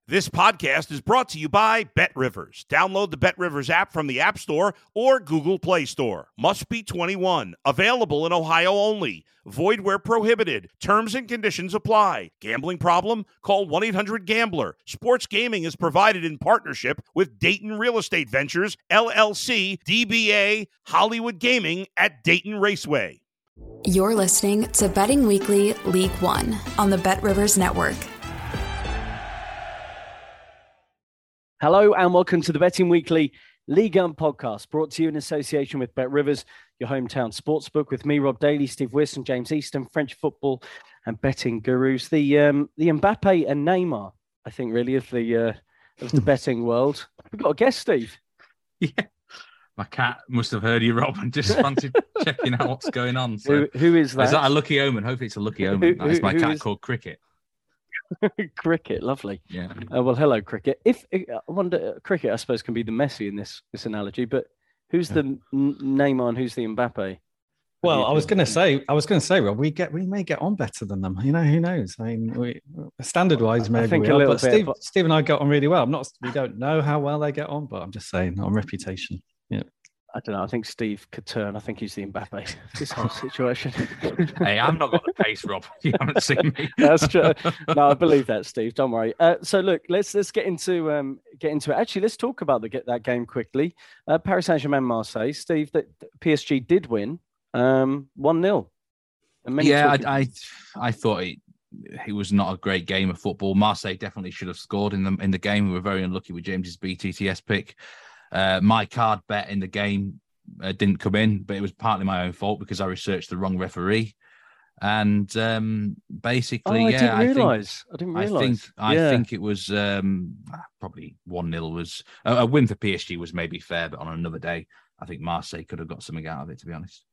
This podcast is brought to you by BetRivers. Download the BetRivers app from the App Store or Google Play Store. Must be 21. Available in Ohio only. Void where prohibited. Terms and conditions apply. Gambling problem? Call 1-800-GAMBLER. Sports gaming is provided in partnership with Dayton Real Estate Ventures, LLC, DBA, Hollywood Gaming at Dayton Raceway. You're listening to Betting Weekly League One on the BetRivers Network. Hello and welcome to the Betting Weekly League One podcast, brought to you in association with BetRivers, your hometown sportsbook, with me, Rob Daly, Steve Wiss and James Easton, French football and betting gurus. The Mbappe and Neymar, I think, really, of the betting world. We've got a guest, Steve. Yeah. My cat must have heard you, Rob, and just wanted checking out what's going on. So, who is that? Is that a lucky omen? Hopefully it's a lucky omen. That's my cat called Cricket. Cricket, lovely. Yeah. Well, hello, Cricket. I wonder, Cricket, I suppose, can be the Messi in this analogy, but who's the Neymar and who's the Mbappe? Well, I was going to say, Rob, we may get on better than them. You know, who knows? I mean, standard-wise, maybe. I think a little bit. Steve and I got on really well. We don't know how well they get on, but I'm just saying, on reputation. Yeah. I don't know. I think Steve could turn. I think he's the Mbappe of this whole situation. Hey, I've not got the pace, Rob. You haven't seen me. That's true. No, I believe that, Steve. Don't worry. So look, let's get into it. Actually, let's talk about that game quickly. Paris Saint-Germain, Marseille. Steve, that PSG did win 1-0. Yeah, I thought it was not a great game of football. Marseille definitely should have scored in the game. We were very unlucky with James's BTTS pick. My card bet in the game didn't come in, but it was partly my own fault because I researched the wrong referee. And basically, I didn't realise. I think it was probably 1-0 was a win for PSG was maybe fair, but on another day, I think Marseille could have got something out of it, to be honest.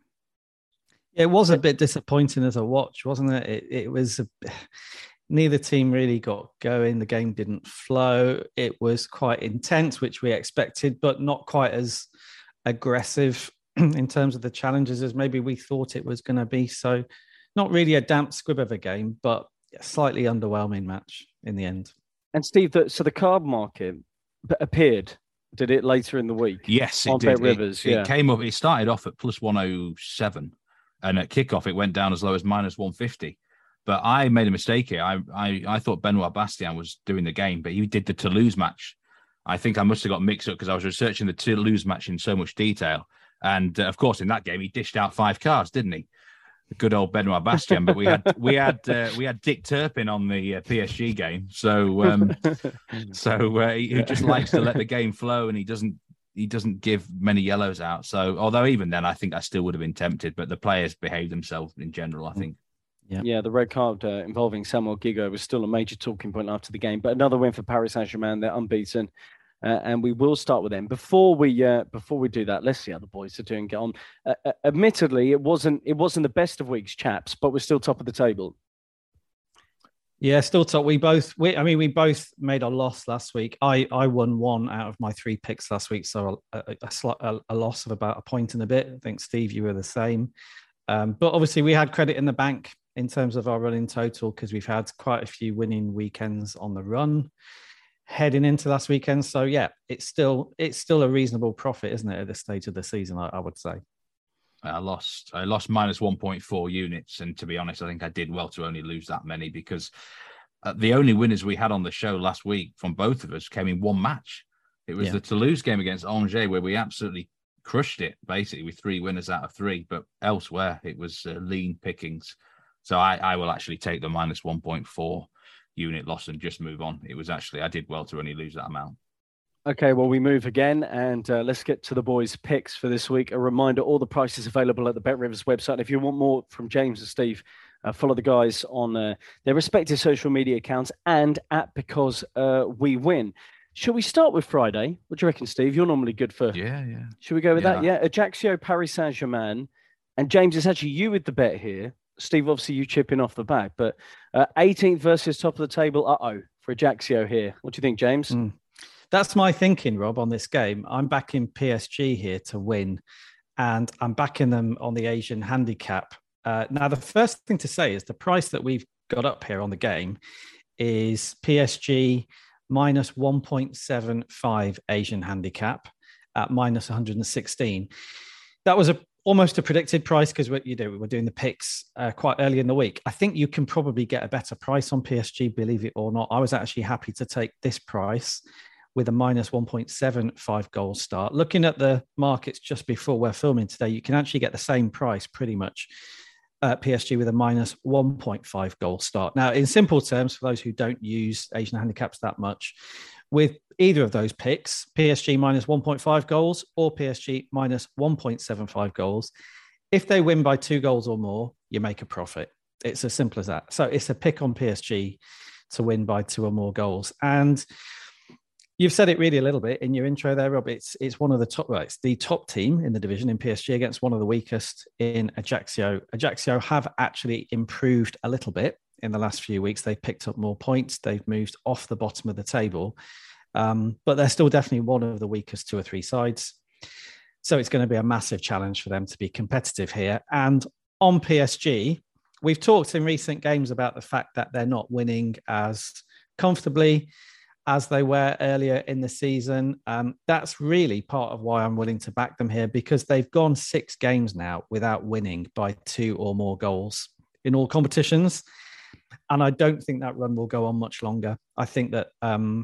It was a bit disappointing as a watch, wasn't it? It was neither team really got going. The game didn't flow. It was quite intense, which we expected, but not quite as aggressive in terms of the challenges as maybe we thought it was going to be. So not really a damp squib of a game, but a slightly underwhelming match in the end. And Steve, so the card market appeared, did it, later in the week? Yes, it did. It came up. It started off at plus 107, and at kickoff it went down as low as minus 150. But I made a mistake here. I thought Benoit Bastien was doing the game, but he did the Toulouse match. I think I must have got mixed up because I was researching the Toulouse match in so much detail. And of course, in that game, he dished out 5 cards, didn't he? The good old Benoit Bastien. But we had Dick Turpin on the PSG game, so he just likes to let the game flow, and he doesn't give many yellows out. So although even then, I think I still would have been tempted. But the players behaved themselves in general, I think. Yeah, the red card involving Samuel Gigot was still a major talking point after the game. But another win for Paris Saint-Germain. They're unbeaten, and we will start with them. Before we do that, let's see how the boys are doing. Get on. Admittedly, it wasn't the best of weeks, chaps, but we're still top of the table. Yeah, still top. We both made a loss last week. I won 1 out of my 3 picks last week, so a loss of about a point and a bit. I think, Steve, you were the same. But obviously, we had credit in the bank in terms of our running total because we've had quite a few winning weekends on the run heading into last weekend. So yeah, it's still a reasonable profit, isn't it, at this stage of the season? I would say. I lost minus 1.4 units, and to be honest, I think I did well to only lose that many because the only winners we had on the show last week from both of us came in one match. It was the Toulouse game against Angers where we absolutely crushed it, basically with 3 winners out of 3. But elsewhere, it was lean pickings. So I will actually take the minus 1.4 unit loss and just move on. It was actually, I did well to only lose that amount. Okay, well, we move again, and let's get to the boys' picks for this week. A reminder, all the prices available at the BetRivers website. If you want more from James and Steve, follow the guys on their respective social media accounts and at Because We Win. Shall we start with Friday? What do you reckon, Steve? You're normally good for... Yeah. Should we go with that? Yeah, Ajaccio, Paris Saint-Germain. And James, it's actually you with the bet here. Steve, obviously you chipping off the back, but 18th versus top of the table. For Ajaccio here. What do you think, James? That's my thinking, Rob, on this game. I'm backing PSG here to win, and I'm backing them on the Asian handicap. Now, the first thing to say is the price that we've got up here on the game is PSG minus 1.75 Asian handicap at minus 116. That was almost a predicted price because we're doing the picks quite early in the week. I think you can probably get a better price on PSG, believe it or not. I was actually happy to take this price with a minus 1.75 goal start. Looking at the markets just before we're filming today, you can actually get the same price pretty much PSG with a minus 1.5 goal start. Now, in simple terms, for those who don't use Asian handicaps that much, with either of those picks, PSG minus 1.5 goals or PSG minus 1.75 goals, if they win by 2 goals or more, you make a profit. It's as simple as that. So it's a pick on PSG to win by 2 or more goals. And you've said it really a little bit in your intro there, Rob. It's one of the top, well, it's the top team in the division in PSG against one of the weakest in Ajaccio. Ajaccio have actually improved a little bit in the last few weeks. They've picked up more points. They've moved off the bottom of the table, but they're still definitely one of the weakest 2 or 3 sides. So it's going to be a massive challenge for them to be competitive here. And on PSG, we've talked in recent games about the fact that they're not winning as comfortably as they were earlier in the season. That's really part of why I'm willing to back them here, because they've gone 6 games now without winning by 2 or more goals in all competitions. And I don't think that run will go on much longer. I think that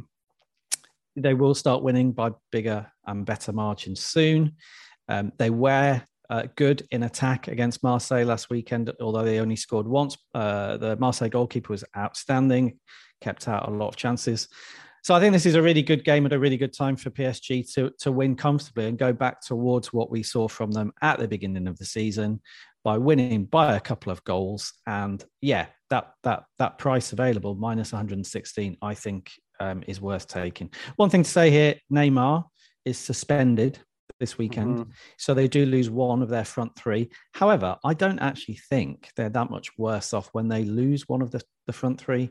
they will start winning by bigger and better margins soon. They were good in attack against Marseille last weekend, although they only scored once. The Marseille goalkeeper was outstanding, kept out a lot of chances. So I think this is a really good game at a really good time for PSG to win comfortably and go back towards what we saw from them at the beginning of the season by winning by a couple of goals. And yeah, that price available, minus 116, I think is worth taking. One thing to say here, Neymar is suspended this weekend. Mm-hmm. So they do lose one of their front 3. However, I don't actually think they're that much worse off when they lose one of the front 3.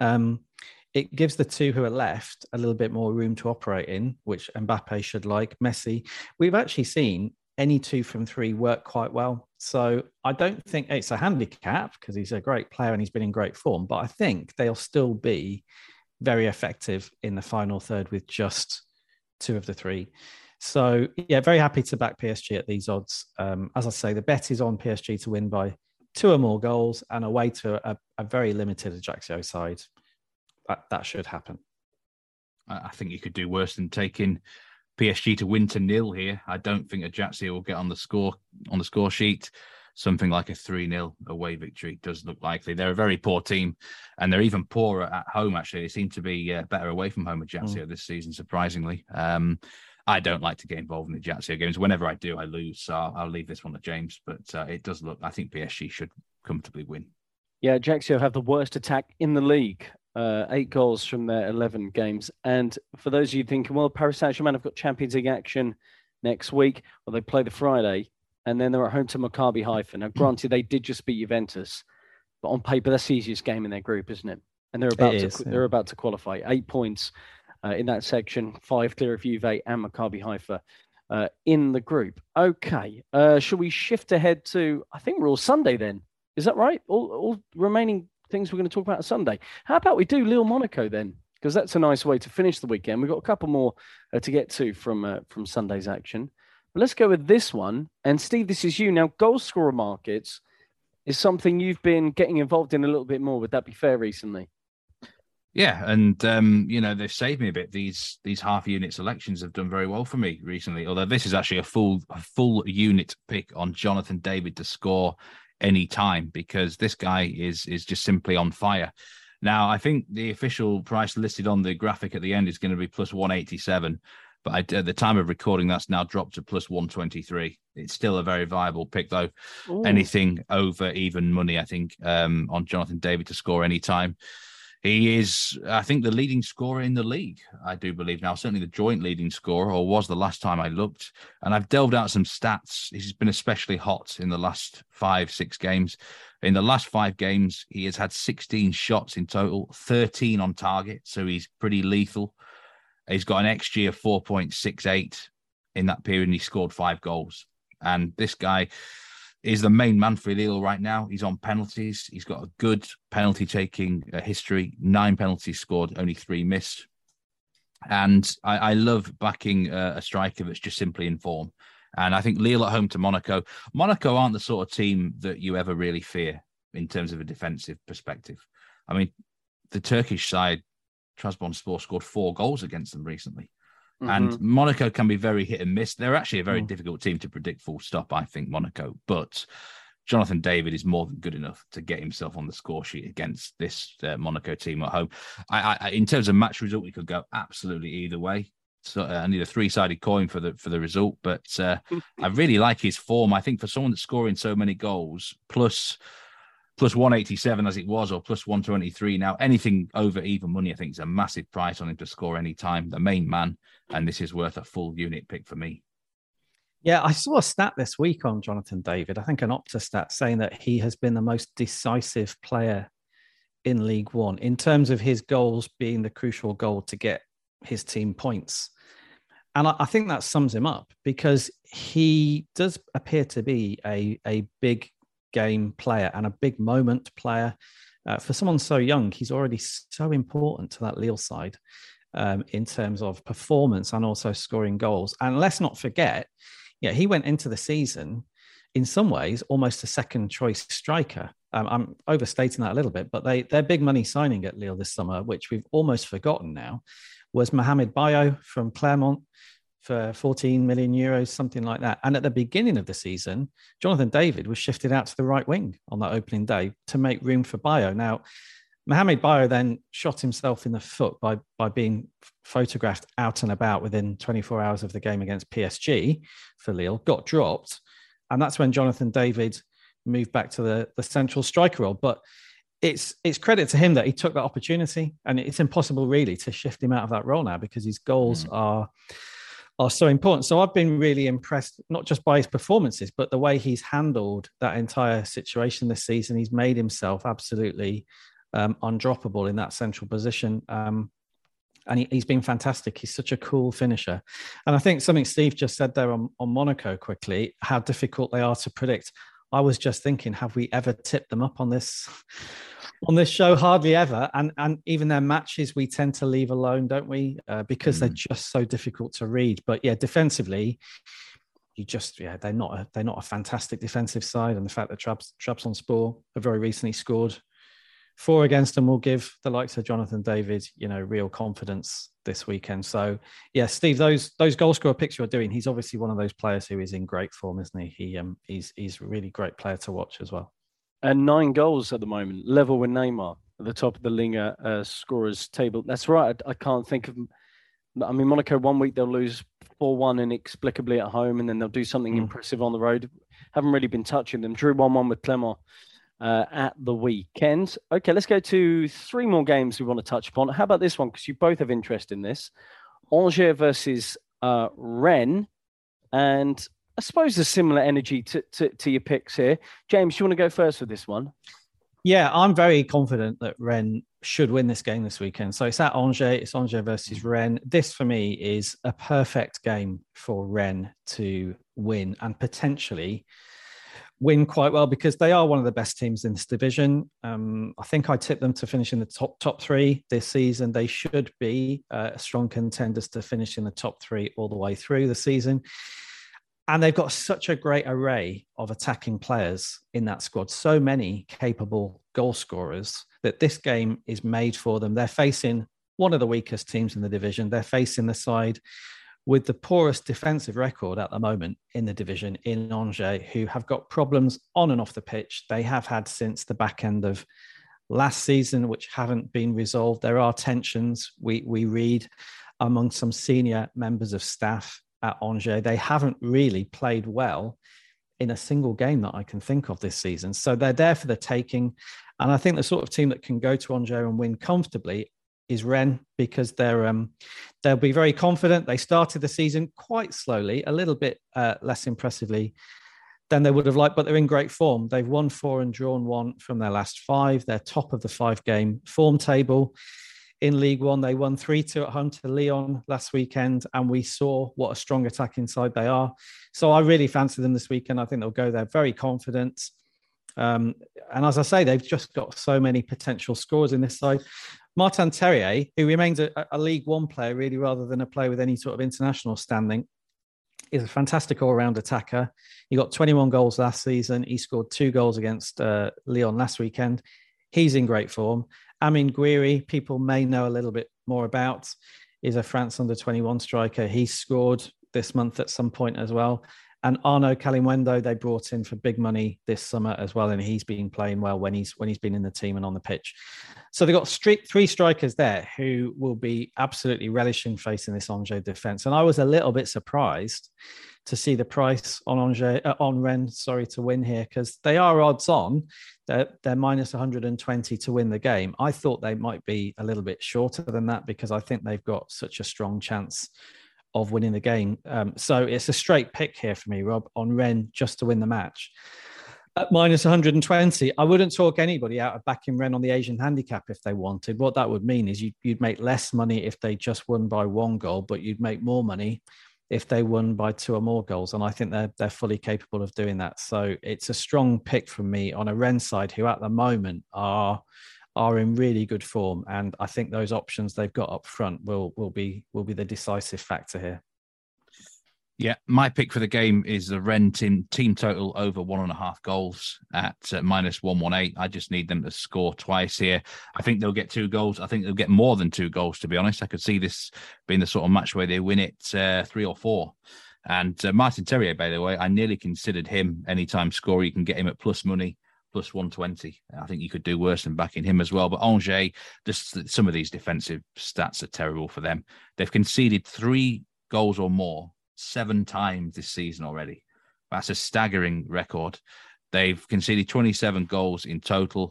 It gives the 2 who are left a little bit more room to operate in, which Mbappe should like, Messi. We've actually seen any 2 from 3 work quite well. So I don't think it's a handicap because he's a great player and he's been in great form, but I think they'll still be very effective in the final third with just 2 of the 3. So yeah, very happy to back PSG at these odds. As I say, the bet is on PSG to win by 2 or more goals and away to a very limited Ajaccio side. That should happen. I think you could do worse than taking PSG to win to 0 here. I don't think Ajaccio will get on the score sheet. Something like a 3-0 away victory does look likely. They're a very poor team, and they're even poorer at home, actually. They seem to be better away from home, Ajaccio, this season, surprisingly. I don't like to get involved in the Ajaccio games. Whenever I do, I lose. So I'll leave this one to James. But it does look, I think PSG should comfortably win. Yeah, Ajaccio have the worst attack in the league. 8 goals from their 11 games. And for those of you thinking, well, Paris Saint-Germain have got Champions League action next week, well, they play the Friday, and then they're at home to Maccabi Haifa. Now, granted, they did just beat Juventus, but on paper, that's the easiest game in their group, isn't it? And they're about to qualify. 8 points in that section, 5 clear of Juve and Maccabi Haifa in the group. Okay, shall we shift ahead to, I think we're all Sunday then. Is that right? All remaining things we're going to talk about Sunday. How about we do Lille Monaco then? Because that's a nice way to finish the weekend. We've got a couple more to get to from Sunday's action. But let's go with this one. And Steve, this is you. Now, goal scorer markets is something you've been getting involved in a little bit more. Would that be fair recently? Yeah, and they've saved me a bit. These half unit selections have done very well for me recently. Although this is actually a full unit pick on Jonathan David to score any time, because this guy is just simply on fire. Now, I think the official price listed on the graphic at the end is going to be plus 187, but at the time of recording, that's now dropped to plus 123. It's still a very viable pick, though. Ooh. Anything over even money, I think, on Jonathan David to score any time. He is, I think, the leading scorer in the league, I do believe now, certainly the joint leading scorer, or was the last time I looked. And I've delved out some stats. He's been especially hot in the last 5-6 games. In the last 5 games, he has had 16 shots in total, 13 on target. So he's pretty lethal. He's got an XG of 4.68 in that period, and he scored 5 goals. And this guy is the main man for Lille right now. He's on penalties. He's got a good penalty-taking history. 9 penalties scored, only 3 missed. And I love backing a striker that's just simply in form. And I think Lille at home to Monaco. Monaco aren't the sort of team that you ever really fear in terms of a defensive perspective. I mean, the Turkish side, Trabzonspor, scored 4 goals against them recently. Mm-hmm. And Monaco can be very hit and miss. They're actually a very difficult team to predict full stop, I think, Monaco. But Jonathan David is more than good enough to get himself on the score sheet against this Monaco team at home. I in terms of match result, we could go absolutely either way. So I need a 3-sided coin for the result, but I really like his form. I think for someone that's scoring so many goals, plus 187 as it was, or plus 123 now, anything over even money, I think is a massive price on him to score any time. The main man, and this is worth a full unit pick for me. Yeah, I saw a stat this week on Jonathan David, I think an Opta stat, saying that he has been the most decisive player in League One in terms of his goals being the crucial goal to get his team points. And I think that sums him up, because he does appear to be a big game player and a big moment player. For someone so young, he's already so important to that Lille side in terms of performance and also scoring goals. And let's not forget, he went into the season in some ways almost a second choice striker. I'm overstating that a little bit, but their big money signing at Lille this summer, which we've almost forgotten now, was Mohamed Bayo from Clermont for 14 million euros, something like that. And at the beginning of the season, Jonathan David was shifted out to the right wing on that opening day to make room for Bayo. Now, Mohamed Bayo then shot himself in the foot by being photographed out and about within 24 hours of the game against PSG for Lille, got dropped. And that's when Jonathan David moved back to the central striker role. But it's credit to him that he took that opportunity, and it's impossible really to shift him out of that role now, because his goals are so important. So I've been really impressed, not just by his performances, but the way he's handled that entire situation this season. He's made himself absolutely undroppable in that central position. And he's been fantastic. He's such a cool finisher. And I think something Steve just said there on Monaco quickly, how difficult they are to predict. I was just thinking, have we ever tipped them up on this show? Hardly ever. And even their matches, we tend to leave alone, don't we? Because they're just so difficult to read. But yeah, defensively, they're not a fantastic defensive side. And the fact that Trabzonspor have very recently scored 4 against them will give the likes of Jonathan David, real confidence this weekend. So yeah, Steve, those goal scorer picks you're doing, he's obviously one of those players who is in great form, isn't he? He's a really great player to watch as well. And 9 goals at the moment, level with Neymar at the top of the Liga scorers table. That's right. I can't think of. I mean, Monaco 1 week they'll lose 4-1 inexplicably at home, and then they'll do something impressive on the road. Haven't really been touching them. Drew 1-1 with Clermont at the weekend. Okay, let's go to 3 more games we want to touch upon. How about this one? Because you both have interest in this. Angers versus Rennes. And I suppose there's similar energy to your picks here. James, you want to go first with this one? Yeah, I'm very confident that Rennes should win this game this weekend. So it's at Angers. It's Angers versus Rennes. This, for me, is a perfect game for Rennes to win, and potentially win quite well, because they are one of the best teams in this division. I think I tipped them to finish in the top 3 this season. They should be strong contenders to finish in the top 3 all the way through the season. And they've got such a great array of attacking players in that squad, so many capable goal scorers, that this game is made for them. They're facing one of the weakest teams in the division. They're facing the side with the poorest defensive record at the moment in the division, in Angers, who have got problems on and off the pitch. They have had since the back end of last season, which haven't been resolved. There are tensions, we read, among some senior members of staff at Angers. They haven't really played well in a single game that I can think of this season. So they're there for the taking. And I think the sort of team that can go to Angers and win comfortably is Rennes, because they'll be very confident. They started the season quite slowly, a little bit less impressively than they would have liked, but they're in great form. They've won 4 and drawn 1 from their last 5. They're top of the 5-game form table. In League One, they won 3-2 at home to Lyon last weekend, and we saw what a strong attacking side they are. So I really fancy them this weekend. I think they'll go there very confident. And as I say, they've just got so many potential scores in this side. Martin Terrier, who remains a League One player really rather than a player with any sort of international standing, is a fantastic all-round attacker. He got 21 goals last season. He scored 2 goals against Lyon last weekend. He's in great form. Amine Gouiri, people may know a little bit more about, is a France under-21 striker. He scored this month at some point as well. And Arnaud Kalimuendo, they brought in for big money this summer as well, and he's been playing well when he's been in the team and on the pitch. So they've got 3 strikers there who will be absolutely relishing facing this Angers defence. And I was a little bit surprised to see the price on Rennes to win here, because they are odds on. They're minus 120 to win the game. I thought they might be a little bit shorter than that because I think they've got such a strong chance of winning the game. So it's a straight pick here for me, Rob, on Rennes just to win the match. At minus 120, I wouldn't talk anybody out of backing Rennes on the Asian handicap if they wanted. What that would mean is you'd make less money if they just won by 1 goal, but you'd make more money if they won by 2 or more goals. And I think they're fully capable of doing that. So it's a strong pick from me on a Rennes side who at the moment are in really good form. And I think those options they've got up front will be the decisive factor here. Yeah, my pick for the game is the Rennes team total over 1.5 goals at minus 118. I just need them to score twice here. I think they'll get 2 goals. I think they'll get more than 2 goals, to be honest. I could see this being the sort of match where they win it 3 or 4. And Martin Terrier, by the way, I nearly considered him anytime scorer. You can get him at plus money, plus 120. I think you could do worse than backing him as well. But Angers, just some of these defensive stats are terrible for them. They've conceded 3 goals or more 7 times this season already. That's a staggering record. They've conceded 27 goals in total.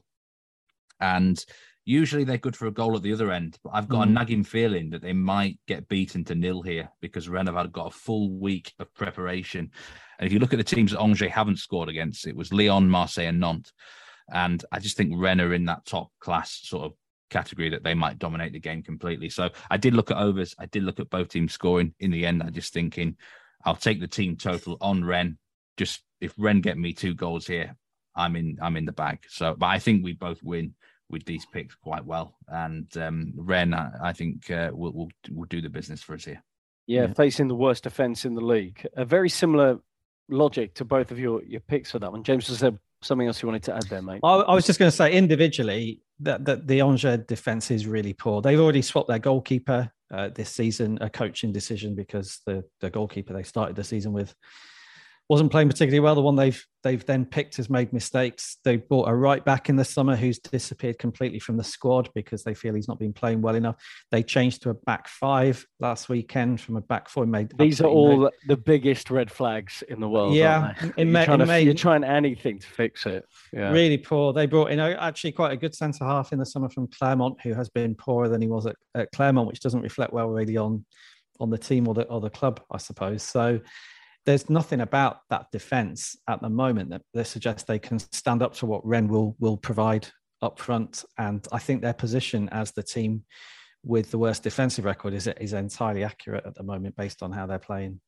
And usually they're good for a goal at the other end. But I've got a nagging feeling that they might get beaten to 0 here because Rennes have got a full week of preparation. And if you look at the teams that Angers haven't scored against, it was Lyon, Marseille and Nantes. And I just think Rennes are in that top class sort of category that they might dominate the game completely. So I did look at overs. I did look at both teams scoring. In the end, I'm just thinking I'll take the team total on Rennes. Just if Rennes get me 2 goals here, I'm in the bag. So, but I think we both win with these picks quite well. And Rennes, I think will do the business for us here. Yeah, facing the worst defence in the league. A very similar logic to both of your picks for that one. James, was there something else you wanted to add there, mate? I was just going to say individually that the Angers defence is really poor. They've already swapped their goalkeeper this season, a coaching decision because the goalkeeper they started the season with wasn't playing particularly well. The one they've then picked has made mistakes. They brought a right back in the summer who's disappeared completely from the squad because they feel he's not been playing well enough. They changed to a back 5 last weekend from a back 4. These are all the biggest red flags in the world. Yeah, you're trying anything to fix it. Yeah. Really poor. They brought in actually quite a good centre half in the summer from Clermont, who has been poorer than he was at Clermont, which doesn't reflect well really on the team or the club, I suppose. So there's nothing about that defence at the moment that suggests they can stand up to what Rennes will provide up front. And I think their position as the team with the worst defensive record is entirely accurate at the moment based on how they're playing.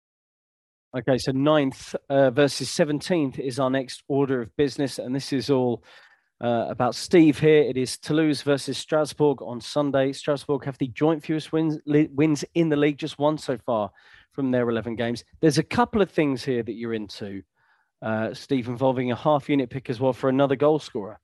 Okay, so 9th versus 17th is our next order of business. And this is all about Steve here. It is Toulouse versus Strasbourg on Sunday. Strasbourg have the joint fewest wins in the league, just 1 so far from their 11 games. There's a couple of things here that you're into, Steve, involving a half-unit pick as well for another goal scorer.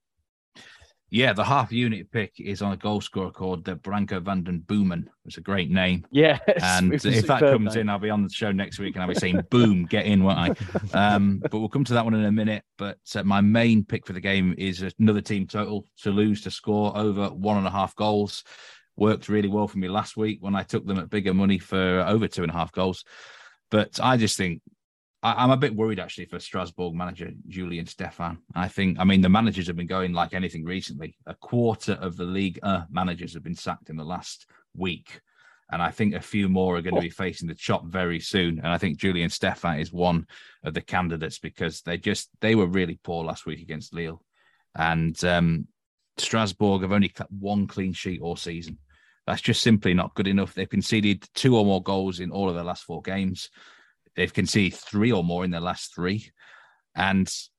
Yeah, the half-unit pick is on a goal scorer called Branko van den Boomen. It's a great name. Yeah. And if that comes in, I'll be on the show next week and I'll be saying, boom, get in, won't I? But we'll come to that one in a minute. But my main pick for the game is another team total, Toulouse to score over 1.5 goals. Worked really well for me last week when I took them at bigger money for over 2.5 goals. But I just think I'm a bit worried actually for Strasbourg manager Julien Stéphan. The managers have been going like anything recently. A quarter of the league managers have been sacked in the last week. And I think a few more are going to be facing the chop very soon. And I think Julien Stéphan is one of the candidates because they were really poor last week against Lille. And Strasbourg have only kept 1 clean sheet all season. That's just simply not good enough. They've conceded 2 or more goals in all of their last 4 games. They've conceded 3 or more in their last 3. And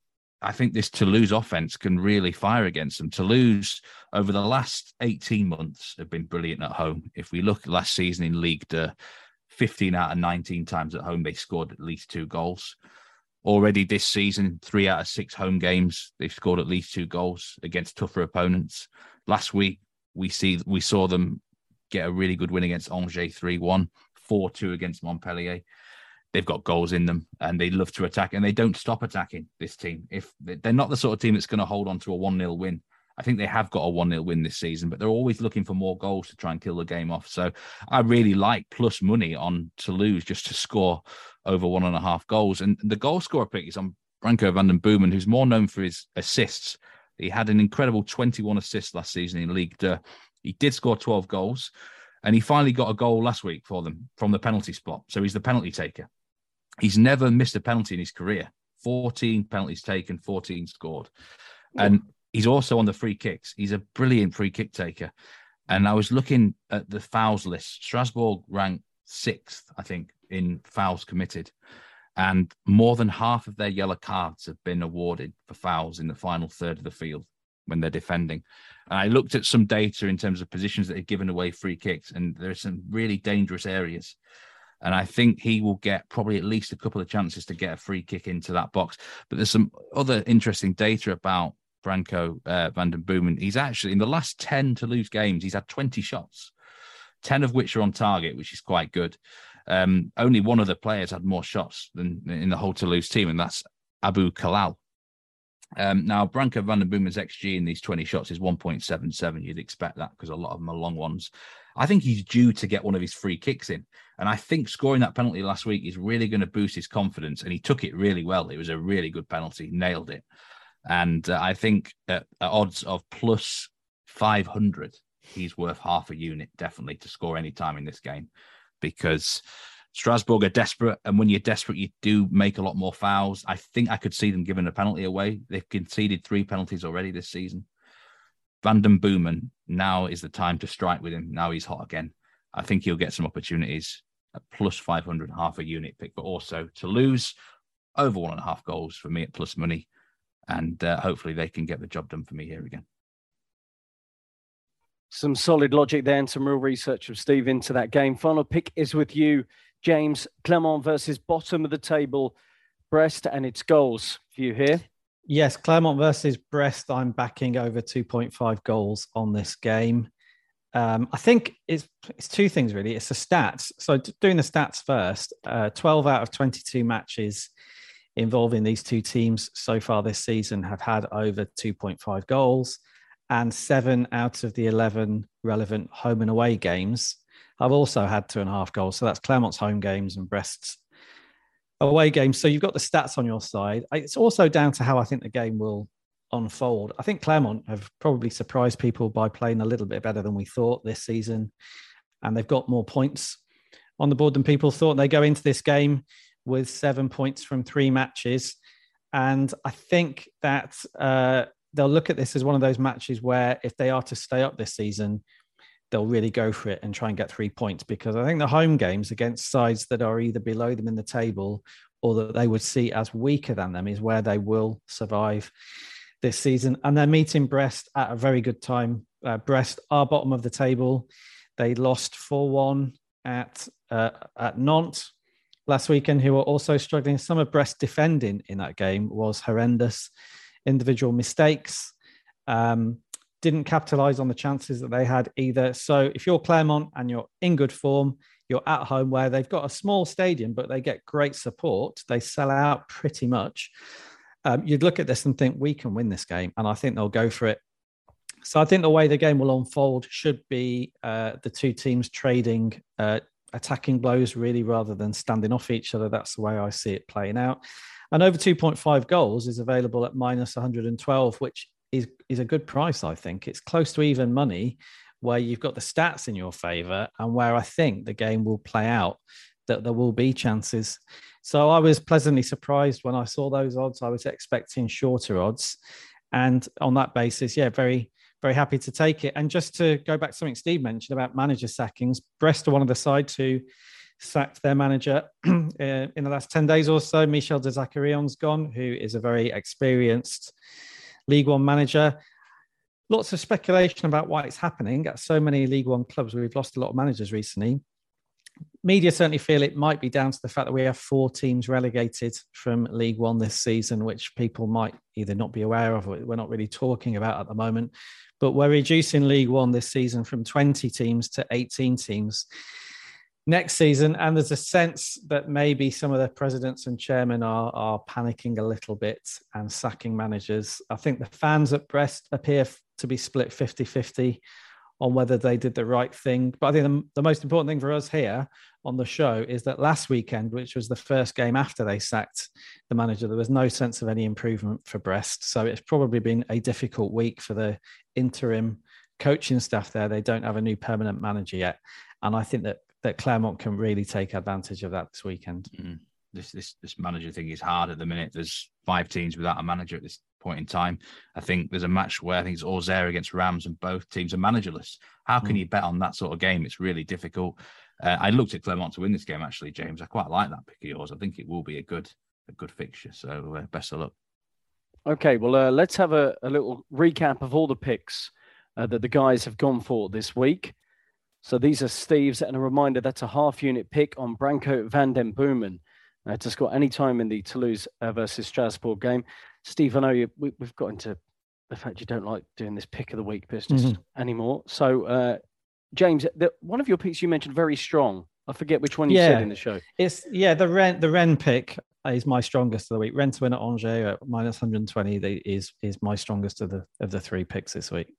I think this Toulouse offense can really fire against them. Toulouse, over the last 18 months, have been brilliant at home. If we look at last season in Ligue 2, 15 out of 19 times at home, they scored at least 2 goals. Already this season, 3 out of 6 home games, they've scored at least 2 goals against tougher opponents. Last week, we saw them get a really good win against Angers 3-1, 4-2 against Montpellier. They've got goals in them and they love to attack, and they don't stop attacking, this team. If they're not the sort of team that's going to hold on to a 1-0 win. I think they have got a 1-0 win this season, but they're always looking for more goals to try and kill the game off. So I really like plus money on Toulouse just to score over 1.5 goals. And the goal scorer pick is on Branko van den Boomen, who's more known for his assists. He had an incredible 21 assists last season in Ligue 2. He did score 12 goals, and he finally got a goal last week for them from the penalty spot. So he's the penalty taker. He's never missed a penalty in his career. 14 penalties taken, 14 scored. And he's also on the free kicks. He's a brilliant free kick taker. And I was looking at the fouls list. Strasbourg ranked 6th, I think, in fouls committed. And more than half of their yellow cards have been awarded for fouls in the final third of the field when they're defending. And I looked at some data in terms of positions that have given away free kicks, and there are some really dangerous areas. And I think he will get probably at least a couple of chances to get a free kick into that box. But there's some other interesting data about Branko van den Boomen. He's actually, in the last 10 Toulouse games, he's had 20 shots, 10 of which are on target, which is quite good. Only one of the players had more shots than in the whole Toulouse team, and that's Abu Kalal. Now, Branko van den Boomen's XG in these 20 shots is 1.77. You'd expect that because a lot of them are long ones. I think he's due to get one of his free kicks in. And I think scoring that penalty last week is really going to boost his confidence. And he took it really well. It was a really good penalty, nailed it. And I think at odds of plus 500, he's worth half a unit, definitely, to score any time in this game. Because Strasbourg are desperate. And when you're desperate, you do make a lot more fouls. I think I could see them giving a penalty away. They've conceded 3 penalties already this season. Van den Boomen, now is the time to strike with him. Now he's hot again. I think he'll get some opportunities at plus 500, half a unit pick, but also Toulouse over 1.5 goals for me at plus money. And hopefully they can get the job done for me here again. Some solid logic there and some real research of Steve into that game. Final pick is with you, James. Clermont versus bottom of the table, Brest, and its goals for you here. Yes, Clermont versus Brest. I'm backing over 2.5 goals on this game. I think it's 2 things, really. It's the stats. So doing the stats first, 12 out of 22 matches involving these 2 teams so far this season have had over 2.5 goals, and 7 out of the 11 relevant home and away games have also had 2.5 goals. So that's Clermont's home games and Brest's away games. So you've got the stats on your side. It's also down to how I think the game will unfold. I think Clermont have probably surprised people by playing a little bit better than we thought this season. And they've got more points on the board than people thought. They go into this game with 7 points from 3 matches. And I think that they'll look at this as one of those matches where if they are to stay up this season, they'll really go for it and try and get 3 points, because I think the home games against sides that are either below them in the table or that they would see as weaker than them is where they will survive this season. And they're meeting Brest at a very good time. Brest are bottom of the table. They lost 4-1 at Nantes last weekend, who were also struggling. Some of Brest defending in that game was horrendous. Individual mistakes. Didn't capitalise on the chances that they had either. So if you're Clermont and you're in good form, you're at home where they've got a small stadium, but they get great support. They sell out pretty much. You'd look at this and think, we can win this game. And I think they'll go for it. So I think the way the game will unfold should be the 2 teams trading attacking blows, really, rather than standing off each other. That's the way I see it playing out. And over 2.5 goals is available at minus 112, which is a good price, I think. It's close to even money, where you've got the stats in your favour and where I think the game will play out, that there will be chances. So I was pleasantly surprised when I saw those odds. I was expecting shorter odds. And on that basis, very, very happy to take it. And just to go back to something Steve mentioned about manager sackings, Brest are one of the sides who sacked their manager in the last 10 days or so. Michel de Zacharion's gone, who is a very experienced League One manager. Lots of speculation about why it's happening at so many League One clubs. We've lost a lot of managers recently. Media certainly feel it might be down to the fact that we have 4 teams relegated from League One this season, which people might either not be aware of or we're not really talking about at the moment. But we're reducing League One this season from 20 teams to 18 teams next season. And there's a sense that maybe some of the presidents and chairmen are panicking a little bit and sacking managers. I think the fans at Brest appear to be split 50-50 on whether they did the right thing. But I think the most important thing for us here on the show is that last weekend, which was the first game after they sacked the manager, there was no sense of any improvement for Brest. So it's probably been a difficult week for the interim coaching staff there. They don't have a new permanent manager yet. And I think that Clermont can really take advantage of that this weekend. This manager thing is hard at the minute. There's 5 teams without a manager at this point in time. I think there's a match where I think it's Auxerre against Rams and both teams are managerless. How can you bet on that sort of game? It's really difficult. I looked at Clermont to win this game, actually, James. I quite like that pick of yours. I think it will be a good fixture. So best of luck. Okay, well, let's have a little recap of all the picks that the guys have gone for this week. So these are Steve's, and a reminder, that's a half-unit pick on Branko van den Boomen to score any time in the Toulouse versus Strasbourg game. Steve, I know we've got into the fact you don't like doing this pick of the week business anymore. So, James, one of your picks you mentioned very strong. I forget which one you said in the show. It's the Rennes pick is my strongest of the week. Rennes to win at Angers at minus 120 is my strongest of the 3 picks this week.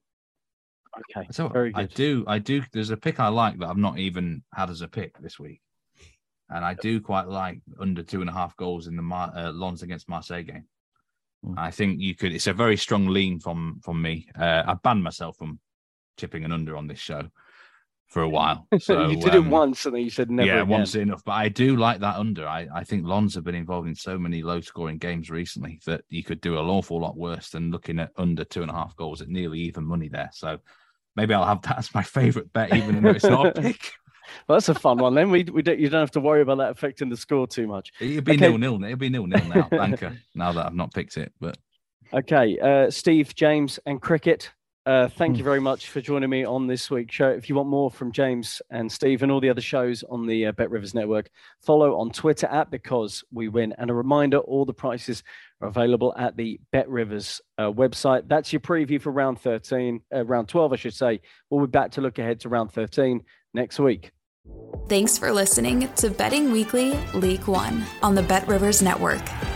Okay, so very good. I do. There's a pick I like that I've not even had as a pick this week. And I do quite like under 2.5 goals in the Lens against Marseille game. I think you could. It's a very strong lean from me. I banned myself from tipping an under on this show for a while. So you did it once, and then you said never. Yeah, again. Once enough. But I do like that under. I think Lens have been involved in so many low-scoring games recently that you could do an awful lot worse than looking at under 2.5 goals at nearly even money there. So maybe I'll have that as my favourite bet, even though it's not a pick. Well, that's a fun one. Then you don't have to worry about that affecting the score too much. It'll be 0-0. It'll be 0-0 now, banker. Now that I've not picked it, but okay. Steve, James, and Cricket. Thank you very much for joining me on this week's show. If you want more from James and Steve and all the other shows on the Bet Rivers Network, follow on Twitter at Because We Win. And a reminder, all the prices are available at the Bet Rivers website. That's your preview for round 12, I should say. We'll be back to look ahead to round 13 next week. Thanks for listening to Betting Weekly League One on the Bet Rivers Network.